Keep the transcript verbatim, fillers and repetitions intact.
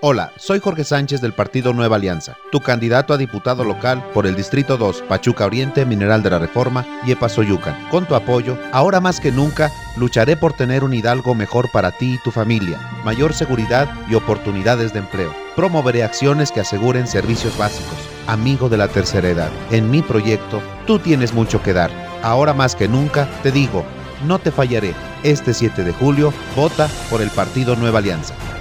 Hola, soy Jorge Sánchez del partido Nueva Alianza, tu candidato a diputado local por el Distrito dos, Pachuca Oriente, Mineral de la Reforma y Epazoyucan. Con tu apoyo, ahora más que nunca, lucharé por tener un Hidalgo mejor para ti y tu familia, mayor seguridad y oportunidades de empleo. Promoveré acciones que aseguren servicios básicos. Amigo de la tercera edad, en mi proyecto, tú tienes mucho que dar. Ahora más que nunca, te digo, no te fallaré. Este siete de julio, vota por el partido Nueva Alianza.